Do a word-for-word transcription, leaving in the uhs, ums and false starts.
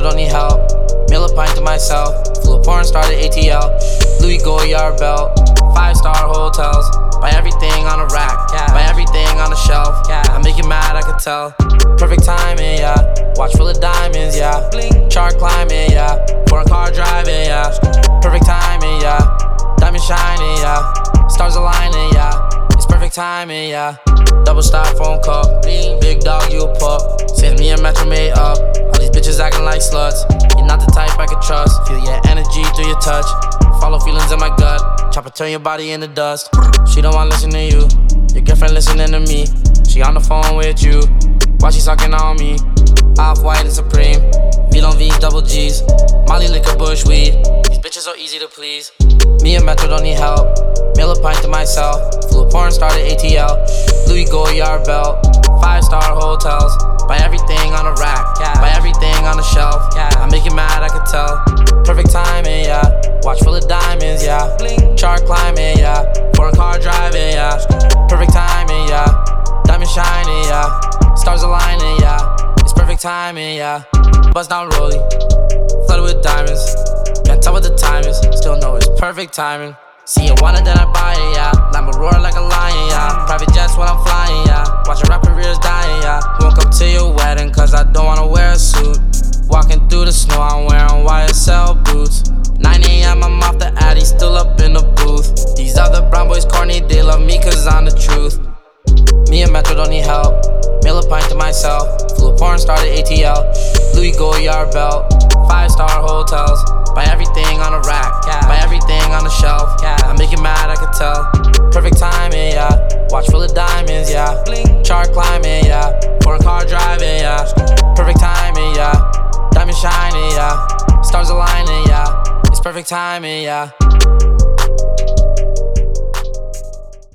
don't need help. Meal a pint to myself. Flew a porn star to A T L. Louis Goyard belt. Five star hotels. Buy everything on a rack. Buy everything on a shelf. I make you mad, I could tell. Perfect timing, yeah. Watch full of diamonds, yeah. Chart climbing, yeah. Foreign car driving, yeah. Perfect timing, yeah. Diamond shining, yeah. Stars aligning, yeah. It's perfect timing, yeah. Double stop phone call. Big dog, you a pup. Since me and Metro made up. All these bitches acting like sluts. You're not the type I could trust. Feel your energy through your touch. Follow feelings in my gut. Chopper turn your body into dust. She don't wanna listen to you. Your girlfriend listening to me. She on the phone with you while she sucking on me. Off-white and Supreme. V on V's, double G's. Molly liquor, bush weed. These bitches are easy to please. Me and Metro don't need help. Meal a pint to myself. Flew a porn star to A T L. Louis Goyard belt. Five star hotels. Buy everything on a rack. Buy everything on a shelf. I make you mad, I could tell. Perfect timing, yeah. Watch full of diamonds, yeah. Chart climbing, yeah. Foreign car driving, yeah. Perfect timing, yeah. Diamond shining, yeah. Stars aligning, yeah. It's perfect timing, yeah. Buzz down rolling, flooded with diamonds. Can't tell what the time is, still know it's perfect timing. See you want it, then I buy it, yeah. Lambo roar like a lion, yeah. Private jets when I'm flying, yeah. Watch your rap careers dying, yeah. Won't come to your wedding, cause I don't wanna wear a suit. Walking through the snow, I'm wearing Y S L boots. nine A M, I'm off the Addy, still up in the booth. These other brown boys corny, they love me cause I'm the truth. Me and Metro don't need help. Meal a pint to myself. Flew a porn star to A T L. Louis Goyard belt. Five star hotels. Buy everything on a rack. Buy everything on a shelf. I make you mad, I could tell. Perfect timing, yeah. Watch full of diamonds, yeah. Chart climbing, yeah. Foreign car driving, yeah. Perfect timing, yeah. Diamond shining, yeah. Stars aligning, yeah. It's perfect timing, yeah.